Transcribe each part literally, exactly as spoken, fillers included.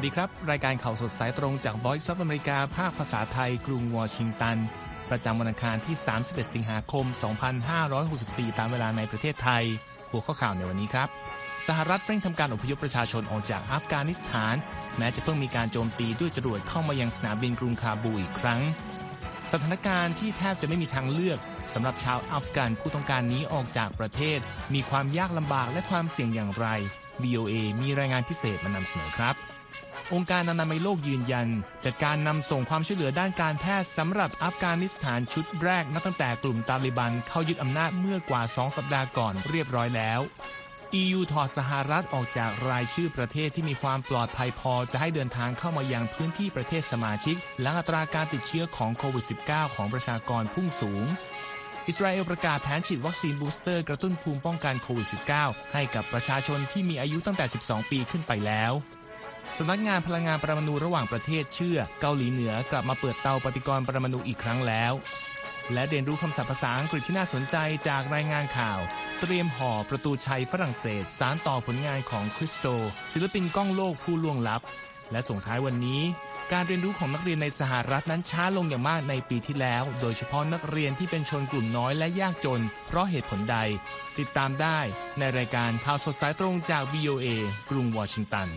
ดีครับรายการข่าวสดสายตรงจาก Voice of America ภาคภาษาไทยกรุงวอชิงตันประจำวันอังคารที่สามสิบเอ็ดสิงหาคมสองพันห้าร้อยหกสิบสี่ตามเวลาในประเทศไทยหัวข้อข่าวในวันนี้ครับสหรัฐเร่งทำการอพยพประชาชนออกจากอัฟกานิสถานแม้จะเพิ่งมีการโจมตีด้วยจรวดเข้ามายังสนามบินกรุงคาบูอีกครั้งสถานการณ์ที่แทบจะไม่มีทางเลือกสำหรับชาวอัฟกันผู้ต้องการหนีออกจากประเทศมีความยากลำบากและความเสี่ยงอย่างไร วี โอ เอ มีรายงานพิเศษมานำเสนอครับองค์การอนามัยโลกยืนยันจัดการนำส่งความช่วยเหลือด้านการแพทย์สำหรับอัฟกานิสถานชุดแรกนับตั้งแต่กลุ่มตาลิบันเข้ายึดอำนาจเมื่อกว่าสองสัปดาห์ก่อนเรียบร้อยแล้ว อี ยู ถอดสหรัฐออกจากรายชื่อประเทศที่มีความปลอดภัยพอจะให้เดินทางเข้ามายังพื้นที่ประเทศสมาชิกหลังอัตราการติดเชื้อของโควิด สิบเก้า ของประชากรพุ่งสูงอิสราเอลประกาศแผนฉีดวัคซีนบูสเตอร์กระตุ้นภูมิป้องกันโควิด สิบเก้า ให้กับประชาชนที่มีอายุตั้งแต่สิบสองปีขึ้นไปแล้วสำนักงานพลังงานปรมาณูระหว่างประเทศเชื่อเกาหลีเหนือกลับมาเปิดเตาปฏิกรณ์ปรมาณูอีกครั้งแล้วและเรียนรู้คำศัพท์ภาษาอังกฤษที่น่าสนใจจากรายงานข่าวเตรียมห่อประตูชัยฝรั่งเศสสานต่อผลงานของคริสโตศิลปินก้องโลกผู้ล่วงลับและส่งท้ายวันนี้การเรียนรู้ของนักเรียนในสหรัฐนั้นช้าลงอย่างมากในปีที่แล้วโดยเฉพาะนักเรียนที่เป็นชนกลุ่มน้อยและยากจนเพราะเหตุผลใดติดตามได้ในรายการข่าวสดสายตรงจาก วี โอ เอ กรุงวอชิงตัน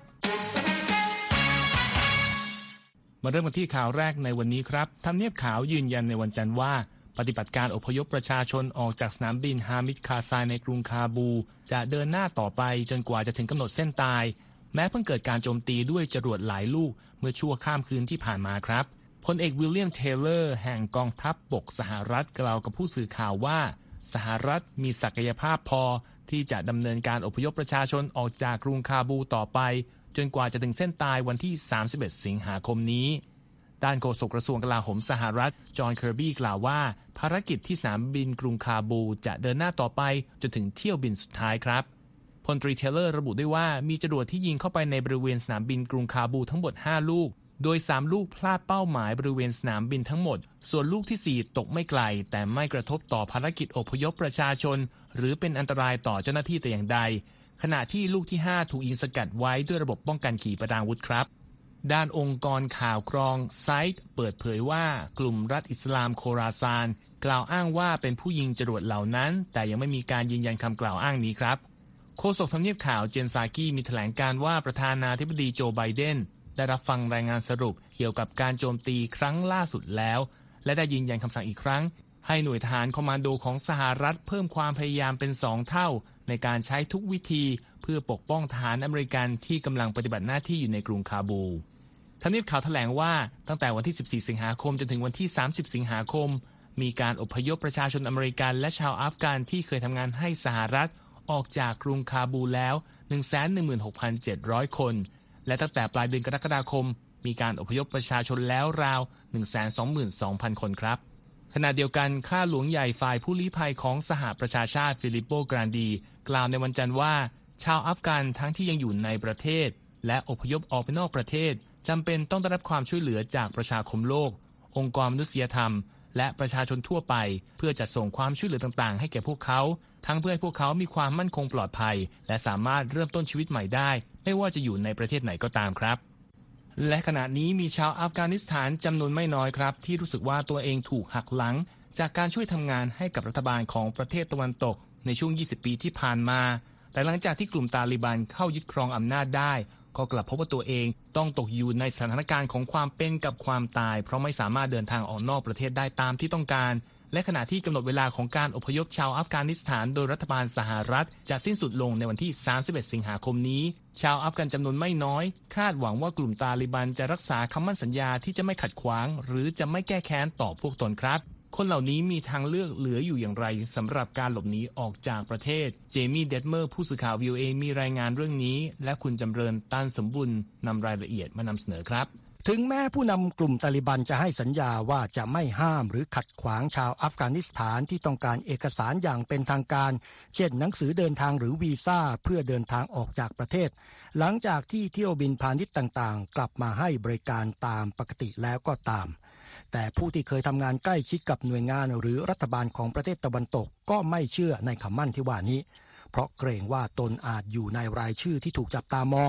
มาเริ่มกันที่ข่าวแรกในวันนี้ครับทำเนียบขาวยืนยันในวันจันทร์ว่าปฏิบัติการอพยพประชาชนออกจากสนามบินฮามิดคาซายในกรุงคาบูจะเดินหน้าต่อไปจนกว่าจะถึงกำหนดเส้นตายแม้เพิ่งเกิดการโจมตีด้วยจรวดหลายลูกเมื่อชั่วข้ามคืนที่ผ่านมาครับพลเอกวิลเลียมเทเลอร์แห่งกองทัพบกสหรัฐกล่าวกับผู้สื่อข่าวว่าสหรัฐมีศักยภาพพอที่จะดำเนินการอพยพประชาชนออกจากกรุงคาบูต่อไปจนกว่าจะถึงเส้นตายวันที่สามสิบเอ็ดสิงหาคมนี้ด้านโฆษกกระทรวงกลาโหมสหรัฐจอห์นเคอร์บี้กล่าวว่าภารกิจที่สนามบินกรุงคาบูจะเดินหน้าต่อไปจนถึงเที่ยวบินสุดท้ายครับพลตรีเทเลอร์ระบุด้วยว่ามีจรวดที่ยิงเข้าไปในบริเวณสนามบินกรุงคาบูทั้งหมดห้าลูกโดยสามลูกพลาดเป้าหมายบริเวณสนามบินทั้งหมดส่วนลูกที่สี่ตกไม่ไกลแต่ไม่กระทบต่อภารกิจอพยพประชาชนหรือเป็นอันตรายต่อเจ้าหน้าที่แต่อย่างใดขณะที่ลูกที่ห้าถูกยิงสกัดไว้ด้วยระบบป้องกันขีปนาวุธครับด้านองค์กรข่าวกรองไซต์เปิดเผยว่ากลุ่มรัฐอิสลามโคราซานกล่าวอ้างว่าเป็นผู้ยิงจรวดเหล่านั้นแต่ยังไม่มีการยืนยันคำกล่าวอ้างนี้ครับโฆษกทำเนียบข่าวเจนซากีมีแถลงการว่าประธานาธิบดีโจไบเดนได้รับฟังรายงานสรุปเกี่ยวกับการโจมตีครั้งล่าสุดแล้วและได้ยืนยันคำสั่งอีกครั้งให้หน่วยทหารคอมมานโดของสหรัฐเพิ่มความพยายามเป็นสองเท่าในการใช้ทุกวิธีเพื่อปกป้องทหารอเมริกันที่กำลังปฏิบัติหน้าที่อยู่ในกรุงคาบูทำเนียบข่าวแถลงว่าตั้งแต่วันที่สิบสี่สิงหาคมจนถึงวันที่สามสิบสิงหาคมมีการอพยพประชาชนอเมริกันและชาวอัฟกันที่เคยทำงานให้สหรัฐออกจากกรุงคาบูแล้ว หนึ่งแสนหนึ่งหมื่นหกพันเจ็ดร้อย คนและตั้งแต่ปลายเดือนกรกฎาคมมีการอพยพประชาชนแล้วราว หนึ่งแสนสองหมื่นสองพัน คนครับขณะเดียวกันข้าหลวงใหญ่ฝ่ายผู้ลี้ภัยของสหประชาชาติฟิลิปโปกรานดีกล่าวในวันจันทร์ว่าชาวอัฟกันทั้งที่ยังอยู่ในประเทศและอพยพออกไปนอกประเทศจำเป็นต้องได้รับความช่วยเหลือจากประชาคมโลกองค์กรมนุษยธรรมและประชาชนทั่วไปเพื่อจัดส่งความช่วยเหลือต่างๆให้แก่พวกเขาทั้งเพื่อให้พวกเขามีความมั่นคงปลอดภัยและสามารถเริ่มต้นชีวิตใหม่ได้ไม่ว่าจะอยู่ในประเทศไหนก็ตามครับและขณะนี้มีชาวอัฟกานิสถานจำนวนไม่น้อยครับที่รู้สึกว่าตัวเองถูกหักหลังจากการช่วยทำงานให้กับรัฐบาลของประเทศตะวันตกในช่วงยี่สิบปีที่ผ่านมาแต่หลังจากที่กลุ่มตาลิบันเข้ายึดครองอำนาจได้ก็กลับพบว่าตัวเองต้องตกอยู่ในสถานการณ์ของความเป็นกับความตายเพราะไม่สามารถเดินทางออกนอกประเทศได้ตามที่ต้องการและขณะที่กำหนดเวลาของการอพยพชาวอัฟกานิสถานโดยรัฐบาลสหรัฐจะสิ้นสุดลงในวันที่สามสิบเอ็ดสิงหาคมนี้ชาวอัฟกันจำนวนไม่น้อยคาดหวังว่ากลุ่มตาลิบันจะรักษาคำมั่นสัญญาที่จะไม่ขัดขวางหรือจะไม่แก้แค้นต่อพวกตนครับคนเหล่านี้มีทางเลือกเหลืออยู่อย่างไรสำหรับการหลบหนีออกจากประเทศเจมี่เดดเมอร์ผู้สื่อข่าว วี โอ เอ มีรายงานเรื่องนี้และคุณจำเริญตันสมบุญนำรายละเอียดมานำเสนอครับถึงแม้ผู้นำกลุ่มตาลิบันจะให้สัญญาว่าจะไม่ห้ามหรือขัดขวางชาวอัฟกานิสถานที่ต้องการเอกสารอย่างเป็นทางการเช่นหนังสือเดินทางหรือวีซ่าเพื่อเดินทางออกจากประเทศหลังจากที่เที่ยวบินพาณิชย์ต่างๆกลับมาให้บริการตามปกติแล้วก็ตามแต่ผู้ที่เคยทำงานใกล้ชิดกับหน่วยงานหรือรัฐบาลของประเทศตะวันตกก็ไม่เชื่อในคำมั่นที่ว่านี้เพราะเกรงว่าตนอาจอยู่ในรายชื่อที่ถูกจับตามอง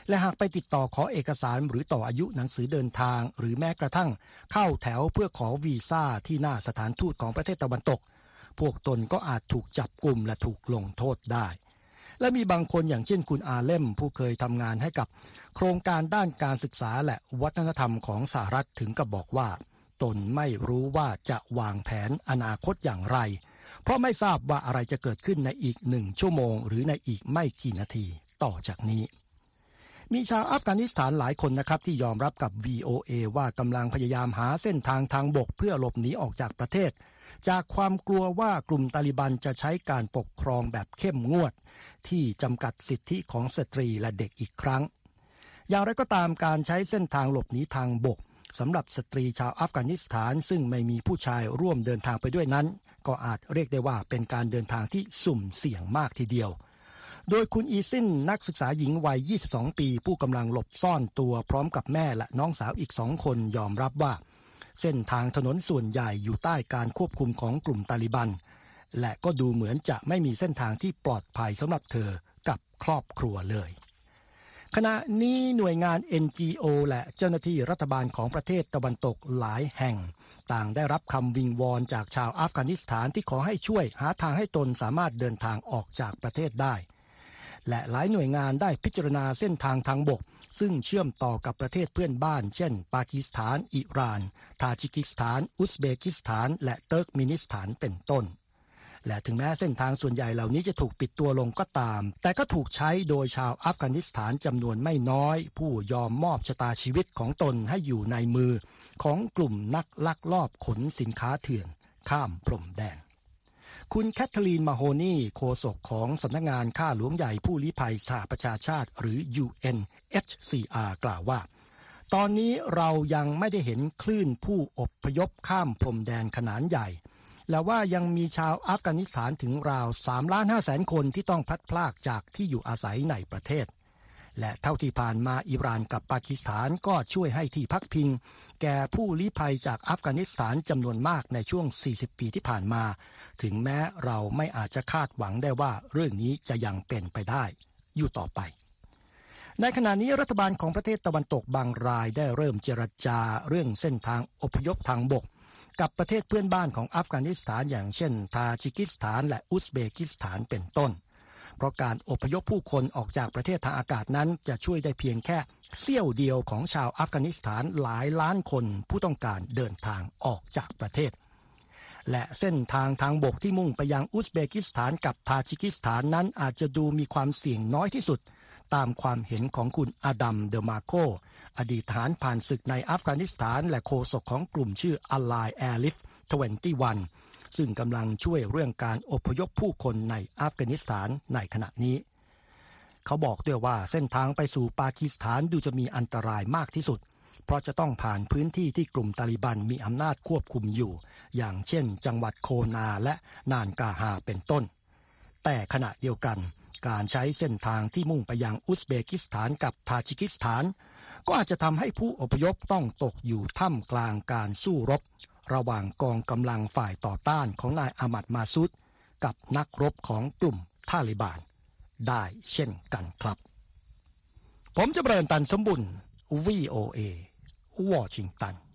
และหากไปติดต่อขอเอกสารหรือต่ออายุหนังสือเดินทางหรือแม้กระทั่งเข้าแถวเพื่อขอวีซ่าที่หน้าสถานทูตของประเทศตะวันตกพวกตนก็อาจถูกจับกุมและถูกลงโทษได้และมีบางคนอย่างเช่นคุณอาเล่มผู้เคยทำงานให้กับโครงการด้านการศึกษาและวัฒนธรรมของสหรัฐถึงกับบอกว่าตนไม่รู้ว่าจะวางแผนอนาคตอย่างไรเพราะไม่ทราบว่าอะไรจะเกิดขึ้นในอีกหนึ่งชั่วโมงหรือในอีกไม่กี่นาทีต่อจากนี้มีชาวอัฟกานิสถานหลายคนนะครับที่ยอมรับกับ วี โอ เอ ว่ากำลังพยายามหาเส้นทางทางบกเพื่อหลบหนีออกจากประเทศจากความกลัวว่ากลุ่มตาลิบันจะใช้การปกครองแบบเข้มงวดที่จำกัดสิทธิของสตรีและเด็กอีกครั้งอย่างไรก็ตามการใช้เส้นทางหลบหนีทางบกสำหรับสตรีชาวอัฟกานิสถานซึ่งไม่มีผู้ชายร่วมเดินทางไปด้วยนั้นก็อาจเรียกได้ว่าเป็นการเดินทางที่สุ่มเสี่ยงมากทีเดียวโดยคุณอีซินนักศึกษาหญิงวัยยี่สิบสองปีผู้กำลังหลบซ่อนตัวพร้อมกับแม่และน้องสาวอีกสองคนยอมรับว่าเส้นทางถนนส่วนใหญ่อยู่ใต้การควบคุมของกลุ่มตาลิบันและก็ดูเหมือนจะไม่มีเส้นทางที่ปลอดภัยสำหรับเธอกับครอบครัวเลยขณะนี้หน่วยงาน เอ็น จี โอ และเจ้าหน้าที่รัฐบาลของประเทศตะวันตกหลายแห่งต่างได้รับคำวิงวอนจากชาวอัฟกานิสถานที่ขอให้ช่วยหาทางให้ตนสามารถเดินทางออกจากประเทศได้และหลายหน่วยงานได้พิจารณาเส้นทางทางบกซึ่งเชื่อมต่อกับประเทศเพื่อนบ้านเช่นปากีสถานอิหร่านทาจิกิสถานอุซเบกิสถานและเติร์กเมนิสถานเป็นต้นและถึงแม้เส้นทางส่วนใหญ่เหล่านี้จะถูกปิดตัวลงก็ตามแต่ก็ถูกใช้โดยชาวอัฟกานิสถานจำนวนไม่น้อยผู้ยอมมอบชะตาชีวิตของตนให้อยู่ในมือของกลุ่มนักลักลอบขนสินค้าเถื่อนข้ามพรมแดนคุณแคทเธอรีน มาโฮนีโฆษกของสำนักงานข้าหลวงใหญ่ผู้ลี้ภัยสหประชาชาติหรือ ยู เอ็น เอช ซี อาร์ กล่าวว่าตอนนี้เรายังไม่ได้เห็นคลื่นผู้อพยพข้ามพรมแดนขนาดใหญ่และว่ายังมีชาวอัฟกานิสถานถึงราว สามล้านห้าแสน คนที่ต้องพลัดพรากจากที่อยู่อาศัยในประเทศและเท่าที่ผ่านมาอิหร่านกับปากีสถานก็ช่วยให้ที่พักพิงแก่ผู้ลี้ภัยจากอัฟกานิสถานจำนวนมากในช่วงสี่สิบปีที่ผ่านมาถึงแม้เราไม่อาจจะคาดหวังได้ว่าเรื่องนี้จะยังเป็นไปได้อยู่ต่อไปในขณะนี้รัฐบาลของประเทศตะวันตกบางรายได้เริ่มเจรจาเรื่องเส้นทางอพยพทางบกกับประเทศเพื่อนบ้านของอัฟกานิสถานอย่างเช่นทาจิกิสถานและอุซเบกิสถานเป็นต้นเพราะการอพยพผู้คนออกจากประเทศทางอากาศนั้นจะช่วยได้เพียงแค่เสี้ยวเดียวของชาวอัฟกานิสถานหลายล้านคนผู้ต้องการเดินทางออกจากประเทศและเส้นทางทางบกที่มุ่งไปยังอุซเบกิสถานกับทาจิกิสถานนั้นอาจจะดูมีความเสี่ยงน้อยที่สุดตามความเห็นของคุณอาดัมเดอมาโกอดีตทหารผ่านศึกในอัฟกานิสถานและโฆษกของกลุ่มชื่อ Ally Airlift ยี่สิบเอ็ดซึ่งกำลังช่วยเรื่องการอพยพผู้คนในอัฟกานิสถานในขณะนี้เขาบอกด้วยว่าเส้นทางไปสู่ปากีสถานดูจะมีอันตรายมากที่สุดเพราะจะต้องผ่านพื้นที่ที่กลุ่มตาลิบันมีอำนาจควบคุมอยู่อย่างเช่นจังหวัดโคนาและนานกาฮาเป็นต้นแต่ขณะเดียวกันการใช้เส้นทางที่มุ่งไปยังอุซเบกิสถานกับทาจิกิสถานก็อาจจะทำให้ผู้อพยพต้องตกอยู่ท่ามกลางการสู้รบระหว่างกองกำลังฝ่ายต่อต้านของนายอามัดมาซุดกับนักรบของกลุ่มทาลิบันได้เช่นกันครับผมจะเริญตันสมบุญ วี โอ เอ วอชิงตัน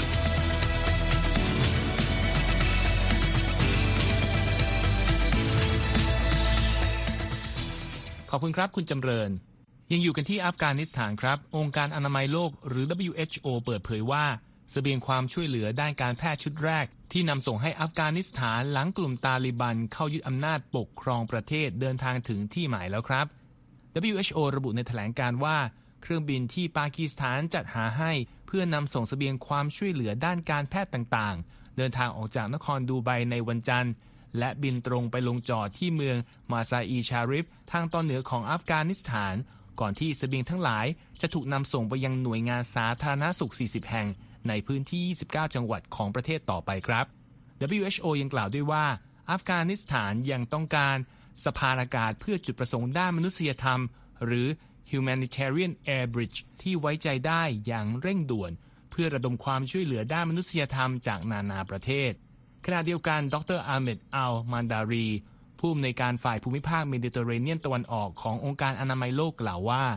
ขอบคุณครับคุณจำเริญยังอยู่กันที่อัฟกานิสถานครับองค์การอนามัยโลกหรือ ดับเบิลยู เอช โอ เปิดเผยว่าเสบียงความช่วยเหลือด้านการแพทย์ชุดแรกที่นำส่งให้อัฟกานิสถานหลังกลุ่มตาลิบันเข้ายึดอำนาจปกครองประเทศเดินทางถึงที่หมายแล้วครับ ดับเบิลยู เอช โอ ระบุในแถลงการว่าเครื่องบินที่ปากีสถานจัดหาให้เพื่อนำส่งเสบียงความช่วยเหลือด้านการแพทย์ต่างๆเดินทางออกจากนครดูไบในวันจันทร์และบินตรงไปลงจอดที่เมืองมาซาอีชาริฟทางตอนเหนือของอัฟกานิสถานก่อนที่เสบียงทั้งหลายจะถูกนำส่งไปยังหน่วยงานสาธารณสุขสี่สิบแห่งในพื้นที่ยี่สิบเก้าจังหวัดของประเทศต่อไปครับ ดับเบิลยู เอช โอ ยังกล่าวด้วยว่าอัฟกานิสถานยังต้องการสะพานอากาศเพื่อจุดประสงค์ด้านมนุษยธรรมหรือ Humanitarian Air Bridge ที่ไว้ใจได้อย่างเร่งด่วนเพื่อระดมความช่วยเหลือด้านมนุษยธรรมจากนานาประเทศขณะเดียวกันดรอาเมดอัลมันดารีผู้อำนวยการฝ่ายภูมิภาคเมดิเตอร์เรเนียนตะวันออกขององค์การอนามัยโลกกล่าวว่า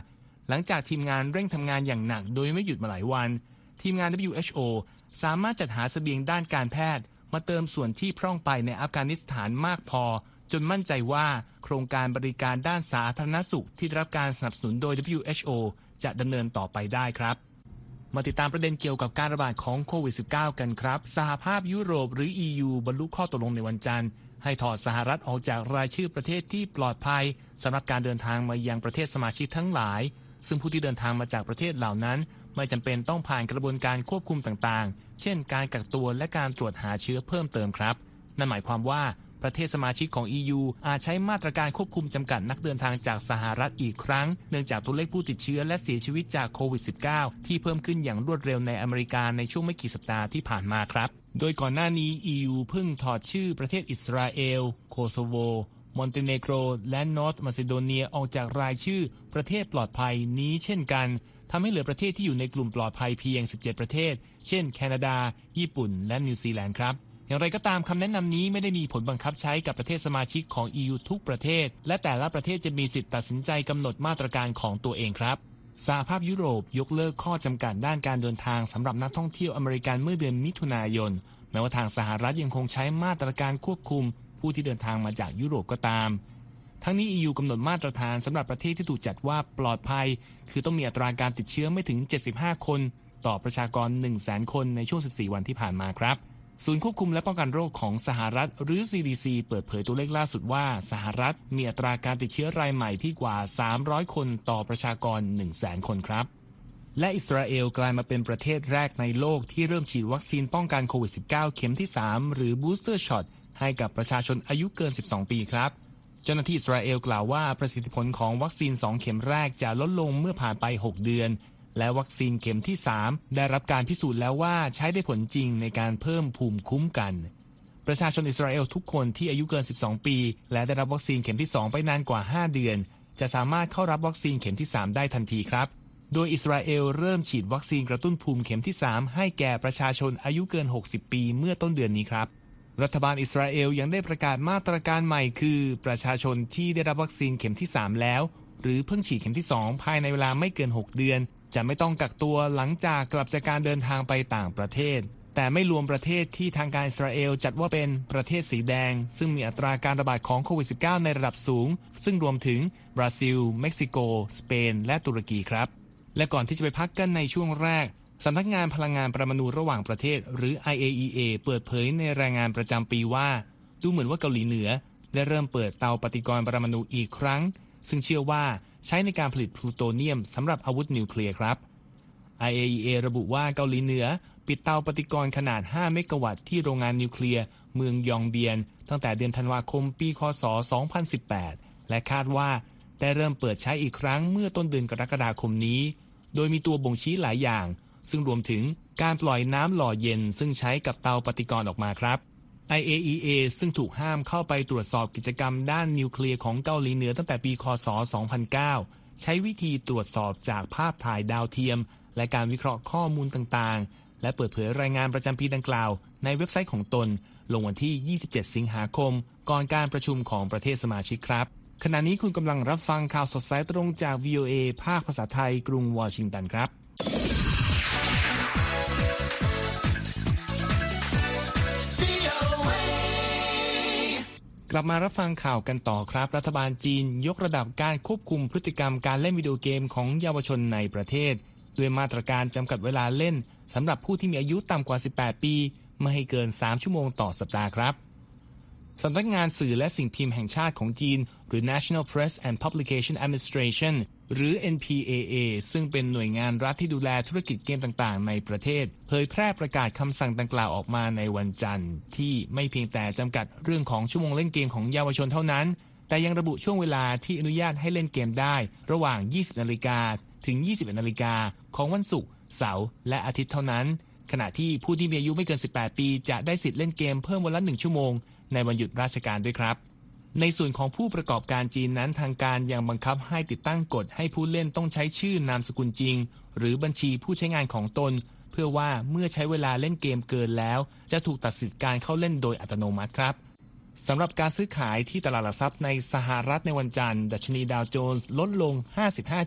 หลังจากทีมงานเร่งทำงานอย่างหนักโดยไม่หยุดมาหลายวันทีมงาน ดับเบิลยู เอช โอ สามารถจัดหาเสบียงด้านการแพทย์มาเติมส่วนที่พร่องไปในอัฟกานิสถานมากพอจนมั่นใจว่าโครงการบริการด้านสาธารณสุขที่ได้รับการสนับสนุนโดย ดับเบิลยู เอช โอ จะดำเนินต่อไปได้ครับมาติดตามประเด็นเกี่ยวกับการระบาดของโควิด สิบเก้า กันครับสหภาพยุโรปหรือ อี ยู บรรลุข้อตกลงในวันจันทร์ให้ถอดสหรัฐออกจากรายชื่อประเทศที่ปลอดภัยสำหรับการเดินทางมายังประเทศสมาชิกทั้งหลายซึ่งผู้ที่เดินทางมาจากประเทศเหล่านั้นไม่จำเป็นต้องผ่านกระบวนการควบคุมต่างๆเช่นการกักตัวและการตรวจหาเชื้อเพิ่มเติมครับนั่นหมายความว่าประเทศสมาชิกของ อี ยู อาจใช้มาตรการควบคุมจำกัดนักเดินทางจากสหรัฐอีกครั้งเนื่องจากตัวเลขผู้ติดเชื้อและเสียชีวิตจากโควิด สิบเก้า ที่เพิ่มขึ้นอย่างรวดเร็วในอเมริกาในช่วงไม่กี่สัปดาห์ที่ผ่านมาครับโดยก่อนหน้านี้ อี ยู เพิ่งถอดชื่อประเทศอิสราเอลโคโซโวมอนเตเนโกรและนอร์ทมาซิโดเนียออกจากรายชื่อประเทศปลอดภัยนี้เช่นกันทำให้เหลือประเทศที่อยู่ในกลุ่มปลอดภัยเพียงสิบเจ็ดประเทศเช่นแคนาดาญี่ปุ่นและนิวซีแลนด์ครับอย่างไรก็ตามคำแนะนำนี้ไม่ได้มีผลบังคับใช้กับประเทศสมาชิกของ อี ยู ทุกประเทศและแต่ละประเทศจะมีสิทธิ์ตัดสินใจกำหนดมาตรการของตัวเองครับสหภาพยุโรปยกเลิกข้อจำกัดด้านการเดินทางสำหรับนักท่องเที่ยวอเมริกันเมื่อเดือนมิถุนายนแม้ว่าทางสหรัฐยังคงใช้มาตรการควบคุมผู้ที่เดินทางมาจากยุโรปก็ตามทั้งนี้ อี ยู กำหนดมาตรฐานสำหรับประเทศที่ถูกจัดว่าปลอดภัยคือต้องมีอัตราการติดเชื้อไม่ถึงเจ็ดสิบห้าคนต่อประชากร หนึ่งแสน คนในช่วงสิบสี่วันที่ผ่านมาครับศูนย์ควบคุมและป้องกันโรคของสหรัฐหรือ ซี ดี ซี เปิดเผยตัวเลขล่าสุดว่าสหรัฐมีอัตราการติดเชื้อรายใหม่ที่กว่าสามร้อยคนต่อประชากร หนึ่งแสน คนครับและอิสราเอลกลายมาเป็นประเทศแรกในโลกที่เริ่มฉีดวัคซีนป้องกันโควิด สิบเก้า เข็มที่สามหรือ Booster Shot ให้กับประชาชนอายุเกินสิบสองปีครับเจ้าหน้าที่อิสราเอลกล่าวว่าประสิทธิผลของวัคซีนสองเข็มแรกจะลดลงเมื่อผ่านไปหกเดือนและวัคซีนเข็มที่สามได้รับการพิสูจน์แล้วว่าใช้ได้ผลจริงในการเพิ่มภูมิคุ้มกันประชาชนอิสราเอลทุกคนที่อายุเกินสิบสองปีและได้รับวัคซีนเข็มที่สองไปนานกว่าห้าเดือนจะสามารถเข้ารับวัคซีนเข็มที่สามได้ทันทีครับโดยอิสราเอลเริ่มฉีดวัคซีนกระตุ้นภูมิเข็มที่สามให้แก่ประชาชนอายุเกินหกสิบปีเมื่อต้นเดือนนี้ครับรัฐบาลอิสราเอลยังได้ประกาศมาตรการใหม่คือประชาชนที่ได้รับวัคซีนเข็มที่สามแล้วหรือเพิ่งฉีดเข็มที่สองภายในเวลาไม่เกินหกเดือนจะไม่ต้องกักตัวหลังจากกลับจากการเดินทางไปต่างประเทศแต่ไม่รวมประเทศที่ทางการอิสราเอลจัดว่าเป็นประเทศสีแดงซึ่งมีอัตราการระบาดของโควิด สิบเก้า ในระดับสูงซึ่งรวมถึงบราซิลเม็กซิโกสเปนและตุรกีครับและก่อนที่จะไปพักกันในช่วงแรกสำนักงานพลังงานปรมาณูระหว่างประเทศหรือ ไอ เอ อี เอ เปิดเผยในรายงานประจำปีว่าดูเหมือนว่าเกาหลีเหนือได้เริ่มเปิดเตาปฏิกรณ์ปรมาณูอีกครั้งซึ่งเชื่อว่าใช้ในการผลิตพลูโตเนียมสำหรับอาวุธนิวเคลียร์ครับ ไอ เอ อี เอ ระบุว่าเกาหลีเหนือปิดเตาปฏิกรณ์ขนาดห้าเมกะวัตต์ที่โรงงานนิวเคลียร์เมืองยองเบียนตั้งแต่เดือนธันวาคมปีค.ศ. สองพันสิบแปดและคาดว่าได้เริ่มเปิดใช้อีกครั้งเมื่อต้นเดือนกรกฎาคมนี้โดยมีตัวบ่งชี้หลายอย่างซึ่งรวมถึงการปล่อยน้ำหล่อเย็นซึ่งใช้กับเตาปฏิกรณ์ออกมาครับ ไอ เอ อี เอ ซึ่งถูกห้ามเข้าไปตรวจสอบกิจกรรมด้านนิวเคลียร์ของเกาหลีเหนือตั้งแต่ปีค.ศ. สองพันเก้าใช้วิธีตรวจสอบจากภาพถ่ายดาวเทียมและการวิเคราะห์ข้อมูลต่างๆและเปิดเผยรายงานประจำปีดังกล่าวในเว็บไซต์ของตนลงวันที่ยี่สิบเจ็ดสิงหาคมก่อนการประชุมของประเทศสมาชิกครับขณะนี้คุณกำลังรับฟังข่าวสดสายตรงจาก วี โอ เอ ภาคภาษาไทยกรุงวอชิงตันครับกลับมารับฟังข่าวกันต่อครับรัฐบาลจีนยกระดับการควบคุมพฤติกรรมการเล่นวิดีโอเกมของเยาวชนในประเทศด้วยมาตรการจำกัดเวลาเล่นสำหรับผู้ที่มีอายุต่ำกว่าสิบแปดปีไม่ให้เกินสามชั่วโมงต่อสัปดาห์ครับสำนักงานสื่อและสิ่งพิมพ์แห่งชาติของจีนหรือ National Press and Publication Administration หรือ เอ็น พี เอ เอ ซึ่งเป็นหน่วยงานรัฐที่ดูแลธุรกิจเกมต่างๆในประเทศเผยแพร่ประกาศคำสั่งดังกล่าวออกมาในวันจันทร์ที่ไม่เพียงแต่จำกัดเรื่องของชั่วโมงเล่นเกมของเยาวชนเท่านั้นแต่ยังระบุช่วงเวลาที่อนุญาตให้เล่นเกมได้ระหว่าง ยี่สิบนาฬิกาถึง ยี่สิบเอ็ดนาฬิกาของวันศุกร์เสาร์และอาทิตย์เท่านั้นขณะที่ผู้ที่มีอายุไม่เกินสิบแปดปีจะได้สิทธิ์เล่นเกมเพิ่มวันละหนึ่งชั่วโมงในวันหยุดราชการด้วยครับในส่วนของผู้ประกอบการจีนนั้นทางการยังบังคับให้ติดตั้งกฎให้ผู้เล่นต้องใช้ชื่อนามสกุลจริงหรือบัญชีผู้ใช้งานของตนเพื่อว่าเมื่อใช้เวลาเล่นเกมเกินแล้วจะถูกตัดสิทธิ์การเข้าเล่นโดยอัตโนมัติครับสำหรับการซื้อขายที่ตลาดหลักทรัพย์ในสหรัฐในวันจันทร์ดัชนีดาวโจนส์ลดลงห้าสิบห้าจุด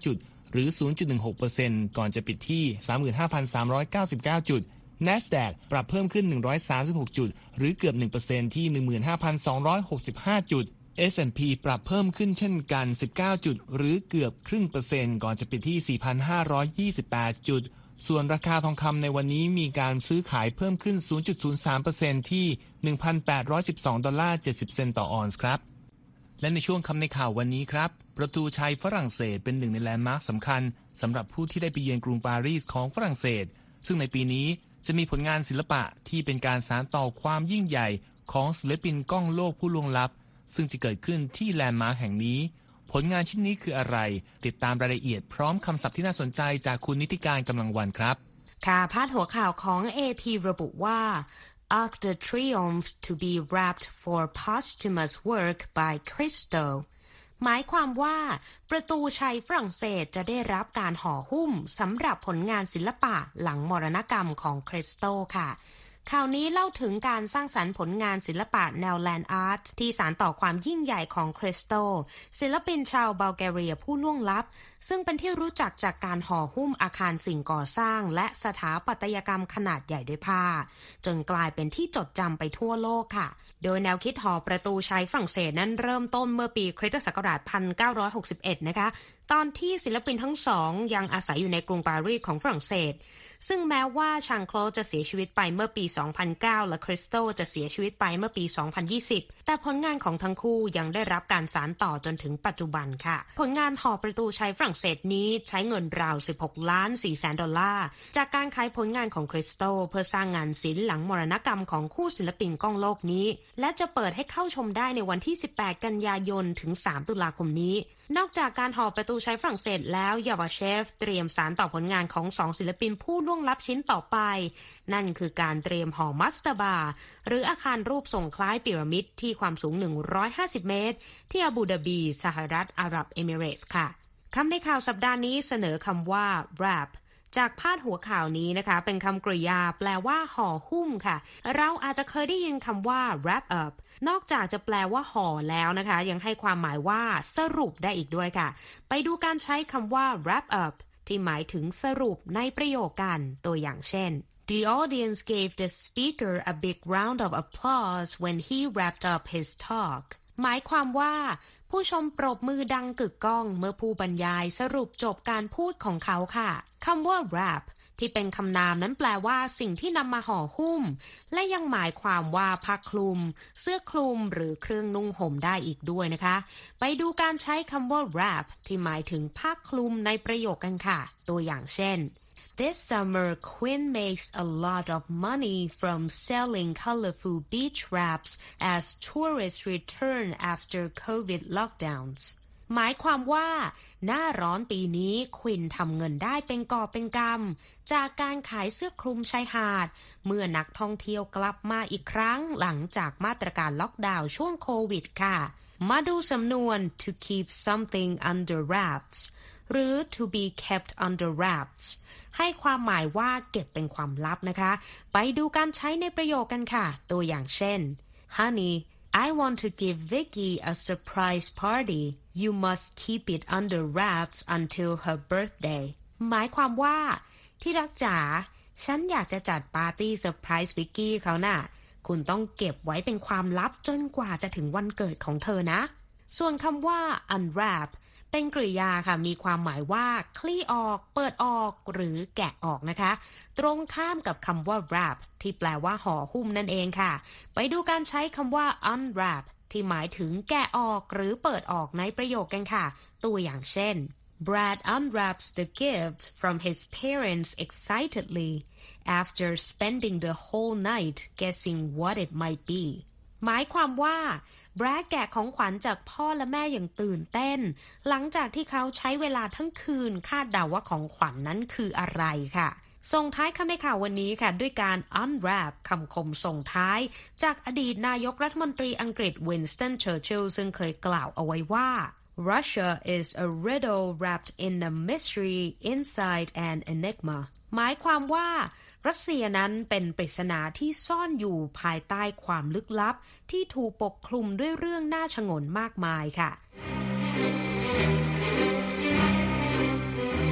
หรือ ศูนย์จุดหนึ่งหกเปอร์เซ็นต์ ก่อนจะปิดที่ สามหมื่นห้าพันสามร้อยเก้าสิบเก้า จุด NASDAQ ปรับเพิ่มขึ้นหนึ่งร้อยสามสิบหกจุดหรือเกือบ หนึ่งเปอร์เซ็นต์ ที่ หนึ่งหมื่นห้าพันสองร้อยหกสิบห้า จุด เอส แอนด์ พี ปรับเพิ่มขึ้นเช่นกันสิบเก้าจุดหรือเกือบครึ่งเปอร์เซ็นต์ก่อนจะปิดที่ สี่พันห้าร้อยยี่สิบแปด จุดส่วนราคาทองคำในวันนี้มีการซื้อขายเพิ่มขึ้น ศูนย์จุดศูนย์สามเปอร์เซ็นต์ ที่ หนึ่งพันแปดร้อยสิบสองดอลลาร์เจ็ดสิบเซนต์ต่อออนซ์ครับและในช่วงคำในข่าววันนี้ครับประตูชัยฝรั่งเศสเป็นหนึ่งในแลนด์มาร์คสำคัญสำหรับผู้ที่ได้ไปเยือนกรุงปารีสของฝรั่งเศสซึ่งในปีนี้จะมีผลงานศิลปะที่เป็นการสานต่อความยิ่งใหญ่ของศิลปินก้องโลกผู้ล่วงลับซึ่งจะเกิดขึ้นที่แลนด์มาร์คแห่งนี้ผลงานชิ้นนี้คืออะไรติดตามรายละเอียดพร้อมคำศัพท์ที่น่าสนใจจากคุณนิติการกำลังวันครับค่ะพาดหัวข่าวของ เอ พี ระบุว่า Arc de Triomphe to be wrapped for posthumous work by Christo หมายความว่าประตูชัยฝรั่งเศสจะได้รับการห่อหุ้มสำหรับผลงานศิลปะหลังมรณกรรมของคริสโตค่ะข่าวนี้เล่าถึงการสร้างสรรค์ผลงานศิลปะแนวแลนด์อาร์ตที่สานต่อความยิ่งใหญ่ของคริสโตศิลปินชาวบัลแกเรียผู้ล่วงลับซึ่งเป็นที่รู้จักจากการห่อหุ้มอาคารสิ่งก่อสร้างและสถาปัตยกรรมขนาดใหญ่ด้วยผ้าจนกลายเป็นที่จดจำไปทั่วโลกค่ะโดยแนวคิดห่อประตูชัยฝรั่งเศสนั้นเริ่มต้นเมื่อปีคริสตศักราชหนึ่งพันเก้าร้อยหกสิบเอ็ดนะคะตอนที่ศิลปินทั้งสองยังอาศัยอยู่ในกรุงปารีสของฝรั่งเศสซึ่งแม้ว่าชางโคลจะเสียชีวิตไปเมื่อปี สองพันเก้า และคริสโตจะเสียชีวิตไปเมื่อปี สองพันยี่สิบ แต่ผลงานของทั้งคู่ยังได้รับการสานต่อจนถึงปัจจุบันค่ะผลงานห่อประตูชัยฝรั่งเศสนี้ใช้เงินราว สิบหกล้านสี่แสนดอลลาร์จากการขายผลงานของคริสโตเพื่อสร้างงานศิลป์หลังมรณกรรมของคู่ศิลปินก้องโลกนี้และจะเปิดให้เข้าชมได้ในวันที่ สิบแปดกันยายนถึงสามตุลาคมนี้นอกจากการห่อประตูชัยฝรั่งเศสแล้วยาวาเชฟเตรียมสานต่อผลงานของสองศิลปินผู้ล่วงลับชิ้นต่อไปนั่นคือการเตรียมห่อมัสตาบาหรืออาคารรูปทรงคล้ายพีระมิดที่ความสูงหนึ่งร้อยห้าสิบเมตรที่อาบูดาบีสหรัฐอาหรับเอมิเรตส์ค่ะคำในข่าวสัปดาห์นี้เสนอคำว่า wrap จากพาดหัวข่าวนี้นะคะเป็นคำกริยาแปลว่าห่อหุ้มค่ะเราอาจจะเคยได้ยินคำว่า wrap up นอกจากจะแปลว่าห่อแล้วนะคะยังให้ความหมายว่าสรุปได้อีกด้วยค่ะไปดูการใช้คำว่า wrap up ที่หมายถึงสรุปในประโยคกันตัวอย่างเช่น The audience gave the speaker a big round of applause when he wrapped up his talk หมายความว่าผู้ชมปรบมือดังกึกก้องเมื่อผู้บรรยายสรุปจบการพูดของเขาค่ะคำว่า wrap ที่เป็นคำนามนั้นแปลว่าสิ่งที่นำมาห่อหุ้มและยังหมายความว่าผ้าคลุมเสื้อคลุมหรือเครื่องนุ่งห่มได้อีกด้วยนะคะไปดูการใช้คำว่า wrap ที่หมายถึงผ้าคลุมในประโยคกันค่ะตัวอย่างเช่น This summer, Quinn makes a lot of money from selling colorful beach wraps as tourists return after COVID lockdowns. หมายความว่าหน้าร้อนปีนี้ควินทำเงินได้เป็นกอบเป็นกำจากการขายเสื้อคลุมชายหาดเมื่อนักท่องเที่ยวกลับมาอีกครั้งหลังจากมาตรการล็อกดาวน์ช่วงโควิดค่ะมาดูสำนวน to keep something under wraps หรือ to be kept under wraps ให้ความหมายว่าเก็บเป็นความลับนะคะไปดูการใช้ในประโยคกันค่ะตัวอย่างเช่น Honey, I want to give Vicky a surprise party. You must keep it under wraps until her birthday. หมายความว่าที่รักจ๋าฉันอยากจะจัดปาร์ตี้เซอร์ไพรส์วิกกี้เขาน่ะคุณต้องเก็บไว้เป็นความลับจนกว่าจะถึงวันเกิดของเธอนะส่วนคำว่า unwrapเป็นกริยาค่ะมีความหมายว่าคลี่ออกเปิดออกหรือแกะออกนะคะตรงข้ามกับคำว่า wrap ที่แปลว่าห่อหุ้มนั่นเองค่ะไปดูการใช้คำว่า unwrap ที่หมายถึงแกะออกหรือเปิดออกในประโยคกันค่ะตัวอย่างเช่น Brad unwraps the gift from his parents excitedly after spending the whole night guessing what it might be หมายความว่าแบรดแกะของขวัญจากพ่อและแม่อย่างตื่นเต้นหลังจากที่เขาใช้เวลาทั้งคืนคาดเดาว่าของขวัญ น, นั้นคืออะไรค่ะส่งท้ายคำในข่าววันนี้ค่ะด้วยการ unwrap คำคมส่งท้ายจากอดีตนายกรัฐมนตรีอังกฤษวินสตันเชอร์ชิลล์ซึ่งเคยกล่าวเอาไว้ว่า Russia is a riddle wrapped in a mystery inside an enigma หมายความว่ารัสเซียนั้นเป็นปริศนาที่ซ่อนอยู่ภายใต้ความลึกลับที่ถูกปกคลุมด้วยเรื่องน่าชงนมากมายค่ะ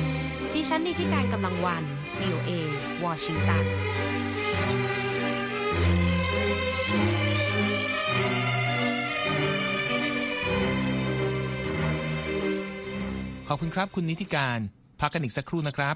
ฉันนิติการกำลังวัน วี โอ เอ วอชิงตันขอบคุณครับคุณนิติการพักกันอีกสักครู่นะครับ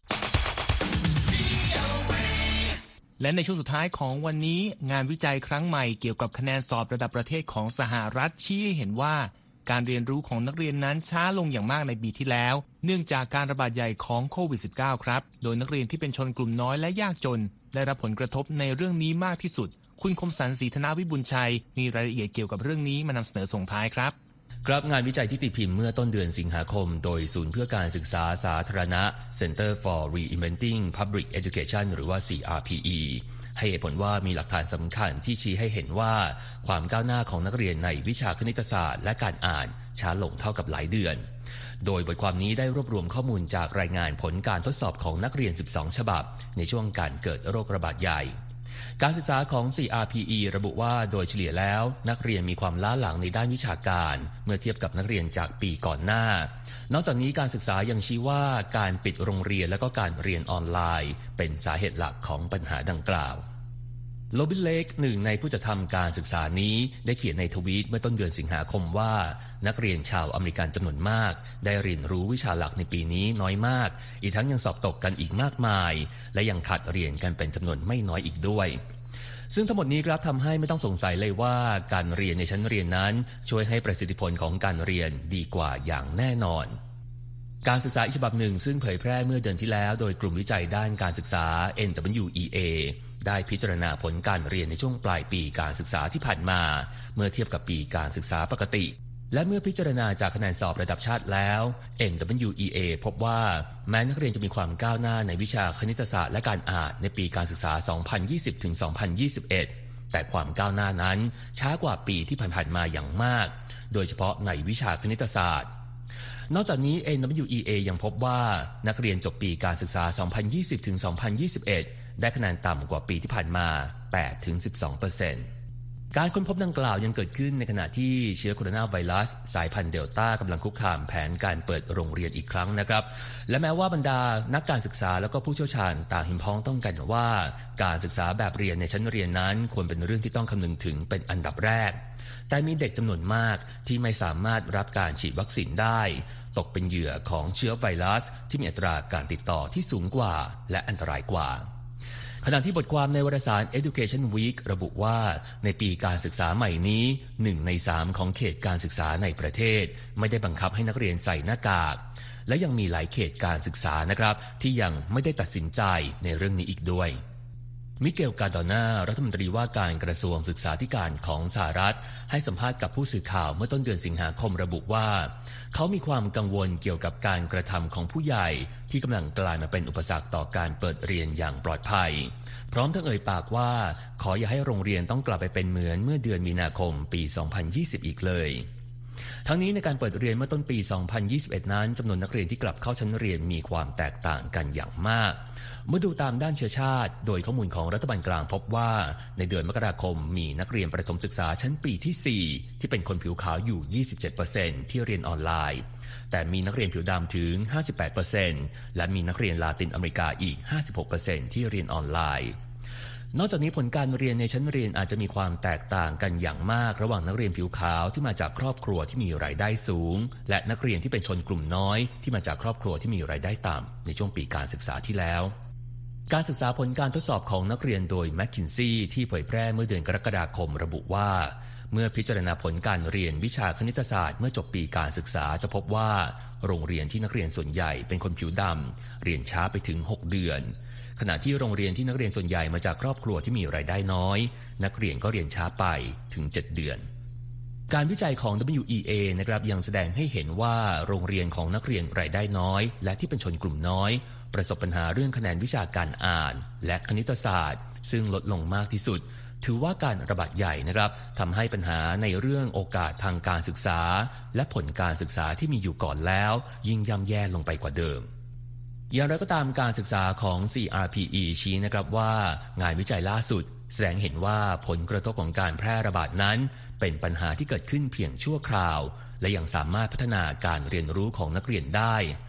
และในช่วงสุดท้ายของวันนี้งานวิจัยครั้งใหม่เกี่ยวกับคะแนนสอบระดับประเทศของสหรัฐชี้ให้เห็นว่าการเรียนรู้ของนักเรียนนั้นช้าลงอย่างมากในปีที่แล้วเนื่องจากการระบาดใหญ่ของโควิด สิบเก้า ครับโดยนักเรียนที่เป็นชนกลุ่มน้อยและยากจนได้รับผลกระทบในเรื่องนี้มากที่สุดคุณคมสันต์ ศรีธนวิบุญชัยมีรายละเอียดเกี่ยวกับเรื่องนี้มานำเสนอส่งท้ายครับครับงานวิจัยที่ตีพิมพ์เมื่อต้นเดือนสิงหาคมโดยศูนย์เพื่อการศึกษาสาธารณะ Center for Reinventing Public Education หรือว่า ซี อาร์ พี อี ให้เหตุผลว่ามีหลักฐานสำคัญที่ชี้ให้เห็นว่าความก้าวหน้าของนักเรียนในวิชาคณิตศาสตร์และการอ่านช้าลงเท่ากับหลายเดือนโดยบทความนี้ได้รวบรวมข้อมูลจากรายงานผลการทดสอบของนักเรียนสิบสองฉบับในช่วงการเกิดโรคระบาดใหญ่การศึกษาของ ซี อาร์ พี อี ระบุว่าโดยเฉลี่ยแล้วนักเรียนมีความล้าหลังในด้านวิชาการเมื่อเทียบกับนักเรียนจากปีก่อนหน้านอกจากนี้การศึกษายังชี้ว่าการปิดโรงเรียนและก็การเรียนออนไลน์เป็นสาเหตุหลักของปัญหาดังกล่าวโรบินเลกหนึ่งในผู้จัดทำการศึกษานี้ได้เขียนในทวีตเมื่อต้นเดือนสิงหาคมว่านักเรียนชาวอเมริกันจำนวนมากได้เรียนรู้วิชาหลักในปีนี้น้อยมากอีกทั้งยังสอบตกกันอีกมากมายและยังขาดเรียนกันเป็นจำนวนไม่น้อยอีกด้วยซึ่งทั้งหมดนี้ครับทำให้ไม่ต้องสงสัยเลยว่าการเรียนในชั้นเรียนนั้นช่วยให้ประสิทธิผลของการเรียนดีกว่าอย่างแน่นอนการศึกษาอีกฉบับหนึ่งซึ่งเผยแพร่เมื่อเดือนที่แล้วโดยกลุ่มวิจัยด้านการศึกษา เอ็น ดับเบิลยู อี เอ ได้พิจารณาผลการเรียนในช่วงปลายปีการศึกษาที่ผ่านมาเมื่อเทียบกับปีการศึกษาปกติและเมื่อพิจารณาจากคะแนนสอบระดับชาติแล้ว เอ็น ดับเบิลยู อี เอ พบว่าแม้นักเรียนจะมีความก้าวหน้าในวิชาคณิตศาสตร์และการอ่านในปีการศึกษา สองพันยี่สิบถึงสองพันยี่สิบเอ็ด แต่ความก้าวหน้านั้นช้ากว่าปีที่ผ่านๆมาอย่างมากโดยเฉพาะในวิชาคณิตศาสตร์นอกจากนี้ เอ็น ดับเบิลยู อี เอ ยังพบว่านักเรียนจบปีการศึกษา สองพันยี่สิบถึงสองพันยี่สิบเอ็ด ได้คะแนนต่ำกว่าปีที่ผ่านมา แปดถึงสิบสองเปอร์เซ็นต์ การค้นพบดังกล่าวยังเกิดขึ้นในขณะที่เชื้อโคโรนาไวรัสสายพันธุ์เดลต้ากำลังคุกคามแผนการเปิดโรงเรียนอีกครั้งนะครับและแม้ว่าบรรดานักการศึกษาและก็ผู้เชี่ยวชาญต่างเห็นพ้องต้องกันว่าการศึกษาแบบเรียนในชั้นเรียนนั้นควรเป็นเรื่องที่ต้องคำนึงถึงเป็นอันดับแรกแต่มีเด็กจำนวนมากที่ไม่สามารถรับการฉีดวัคซีนได้ตกเป็นเหยื่อของเชื้อไวรัสที่มีอัตราการติดต่อที่สูงกว่าและอันตรายกว่าขณะที่บทความในวารสาร Education Week ระบุว่าในปีการศึกษาใหม่นี้หนึ่งในสามของเขตการศึกษาในประเทศไม่ได้บังคับให้นักเรียนใส่หน้ากากและยังมีหลายเขตการศึกษานะครับที่ยังไม่ได้ตัดสินใจในเรื่องนี้อีกด้วยมิเกล กาโดนารัฐมนตรีว่าการกระทรวงศึกษาธิการของสหรัฐให้สัมภาษณ์กับผู้สื่อข่าวเมื่อต้นเดือนสิงหาคมระบุว่าเขามีความกังวลเกี่ยวกับการกระทำของผู้ใหญ่ที่กำลังกลายมาเป็นอุปสรรคต่อการเปิดเรียนอย่างปลอดภัยพร้อมทั้งเอ่ยปากว่าขออย่าให้โรงเรียนต้องกลับไปเป็นเหมือนเมื่อเดือนมีนาคมปี สองพันยี่สิบ อีกเลยทั้งนี้ในการเปิดเรียนเมื่อต้นปี สองพันยี่สิบเอ็ด นั้นจำนวนนักเรียนที่กลับเข้าชั้นเรียนมีความแตกต่างกันอย่างมากเมื่อดูตามด้านเชื้อชาติโดยข้อมูลของรัฐบาลกลางพบว่าในเดือนมกราคมมีนักเรียนประถมศึกษาชั้นปีที่สี่ที่เป็นคนผิวขาวอยู่ ยี่สิบเจ็ดเปอร์เซ็นต์ ที่เรียนออนไลน์แต่มีนักเรียนผิวดำถึง ห้าสิบแปดเปอร์เซ็นต์ และมีนักเรียนลาตินอเมริกาอีก ห้าสิบหกเปอร์เซ็นต์ ที่เรียนออนไลน์นอกจากนี้ผลการเรียนในชั้นเรียนอาจจะมีความแตกต่างกันอย่างมากระหว่างนักเรียนผิวขาวที่มาจากครอบครัวที่มีรายได้สูงและนักเรียนที่เป็นชนกลุ่มน้อยที่มาจากครอบครัวที่มีรายได้ต่ำในช่วงปีการศึกษาที่แล้วการศึกษาผลการทดสอบของนักเรียนโดยแมคคินซี่ที่เผยแพร่เมื่อเดือนกรกฎาคมระบุว่าเมื่อพิจารณาผลการเรียนวิชาคณิตศาสตร์เมื่อจบปีการศึกษาจะพบว่าโรงเรียนที่นักเรียนส่วนใหญ่เป็นคนผิวดำเรียนช้าไปถึงหกเดือนขณะที่โรงเรียนที่นักเรียนส่วนใหญ่มาจากครอบครัวที่มีรายได้น้อยนักเรียนก็เรียนช้าไปถึงเจ็ดเดือนการวิจัยของ ดับเบิลยู อี เอ นะครับยังแสดงให้เห็นว่าโรงเรียนของนักเรียนรายได้น้อยและที่เป็นชนกลุ่มน้อยประสบปัญหาเรื่องคะแนนวิชาการอ่านและคณิตศาสตร์ซึ่งลดลงมากที่สุดถือว่าการระบาดใหญ่นะครับทำให้ปัญหาในเรื่องโอกาสทางการศึกษาและผลการศึกษาที่มีอยู่ก่อนแล้วยิ่งย่ำแย่ลงไปกว่าเดิมอย่างไรก็ตามการศึกษาของ ซี อาร์ พี อี ชี้นะครับว่างานวิจัยล่าสุดแสดงเห็นว่าผลกระทบของการแพร่ระบาดนั้นเป็นปัญหาที่เกิดขึ้นเพียงชั่วคราวและยังสามารถพัฒนาการเรียนรู้ของนักเรียนได้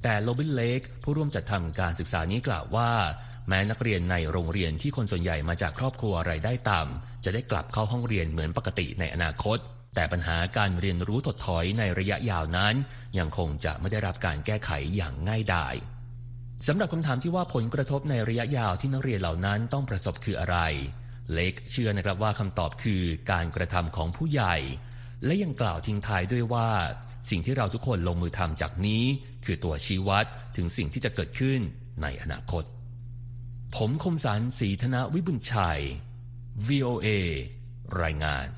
แต่โรบินเลกผู้ร่วมจัดทำการศึกษานี้กล่าวว่าแม้นักเรียนในโรงเรียนที่คนส่วนใหญ่มาจากครอบครัวรายได้ต่ำจะได้กลับเข้าห้องเรียนเหมือนปกติในอนาคตแต่ปัญหาการเรียนรู้ถดถอยในระยะยาวนั้นยังคงจะไม่ได้รับการแก้ไขอย่างง่ายดายสำหรับคำถามที่ว่าผลกระทบในระยะยาวที่นักเรียนเหล่านั้นต้องประสบคืออะไรเลกเชื่อนะครับว่าคำตอบคือการกระทำของผู้ใหญ่และยังกล่าวทิ้งท้ายด้วยว่าสิ่งที่เราทุกคนลงมือทำจากนี้คือตัวชี้วัดถึงสิ่งที่จะเกิดขึ้นในอนาคตผมคมสันต์ ศรีธนวิบุญชัย วี โอ เอ รายงาน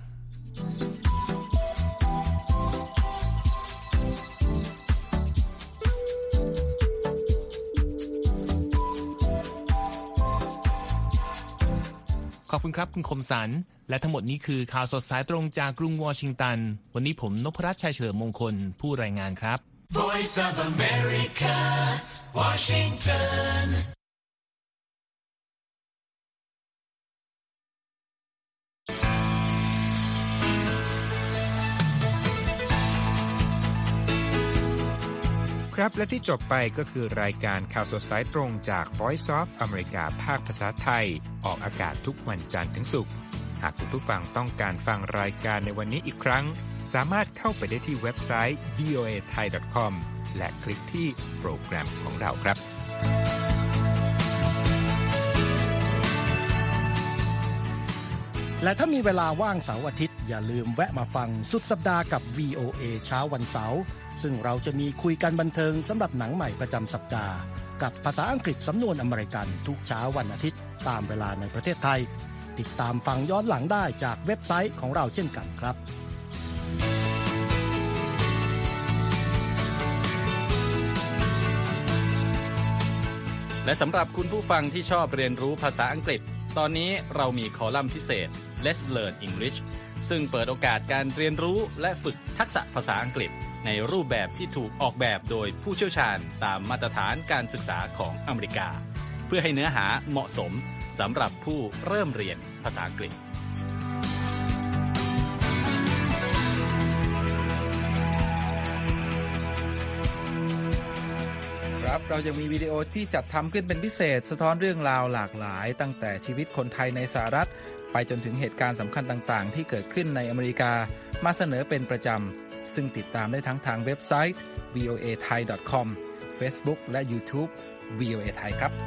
ขอบคุณครับคุณคมสันต์และทั้งหมดนี้คือข่าวสดสายตรงจากกรุงวอชิงตันวันนี้ผมนพรัตน์ชัยเฉลิมมงคลผู้รายงานครับ Voice of America Washington ครับและที่จบไปก็คือรายการข่าวสดสายตรงจาก Voice of America ภาคภาษาไทยออกอากาศทุกวันจันทร์ถึงศุกร์หากคุณผู้ฟังต้องการฟังรายการในวันนี้อีกครั้งสามารถเข้าไปได้ที่เว็บไซต์ วี โอ เอ ไทย ดอท คอม และคลิกที่โปรแกรมของเราครับและถ้ามีเวลาว่างเสาร์อาทิตย์อย่าลืมแวะมาฟังสุดสัปดาห์กับ วี โอ เอ เช้าวันเสาร์ซึ่งเราจะมีคุยกันบันเทิงสำหรับหนังใหม่ประจำสัปดาห์กับภาษาอังกฤษสำนวนอเมริกันทุกเช้าวันอาทิตย์ตามเวลาในประเทศไทยติดตามฟังย้อนหลังได้จากเว็บไซต์ของเราเช่นกันครับและสำหรับคุณผู้ฟังที่ชอบเรียนรู้ภาษาอังกฤษตอนนี้เรามีคอลัมน์พิเศษ Let's Learn English ซึ่งเปิดโอกาสการเรียนรู้และฝึกทักษะภาษาอังกฤษในรูปแบบที่ถูกออกแบบโดยผู้เชี่ยวชาญตามมาตรฐานการศึกษาของอเมริกาเพื่อให้เนื้อหาเหมาะสมสำหรับผู้เริ่มเรียนภาษาอังกฤษครับเรายังมีวิดีโอที่จัดทำขึ้นเป็นพิเศษสะท้อนเรื่องราวหลากหลายตั้งแต่ชีวิตคนไทยในสหรัฐไปจนถึงเหตุการณ์สำคัญต่างๆที่เกิดขึ้นในอเมริกามาเสนอเป็นประจำซึ่งติดตามได้ทั้งทางเว็บไซต์ วี โอ เอ ไทย ดอท คอม Facebook และ YouTube วี โอ เอ ไทยครับ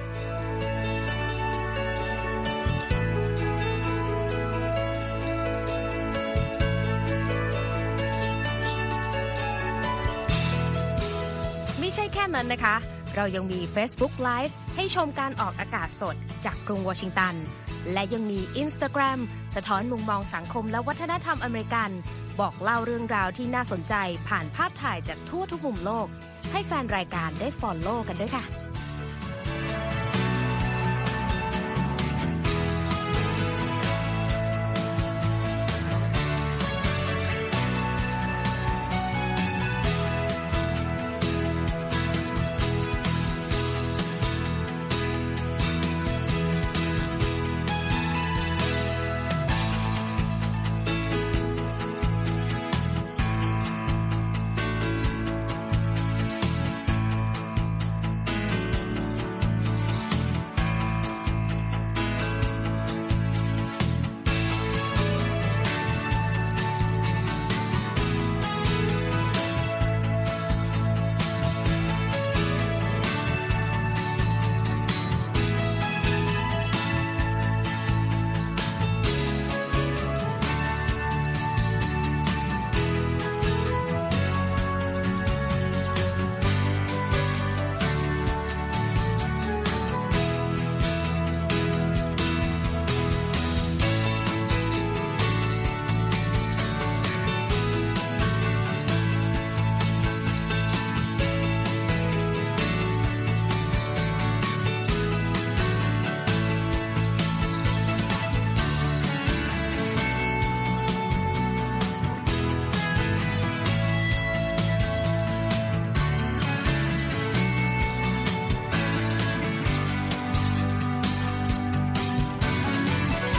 ไม่ใช่แค่นั้นนะคะเรายังมี Facebook Live ให้ชมการออกอากาศสดจากกรุงวอชิงตันและยังมี Instagram สะท้อนมุมมองสังคมและวัฒนธรรมอเมริกันบอกเล่าเรื่องราวที่น่าสนใจผ่านภาพถ่ายจากทั่วทุกมุมโลกให้แฟนรายการได้ follow กันด้วยค่ะ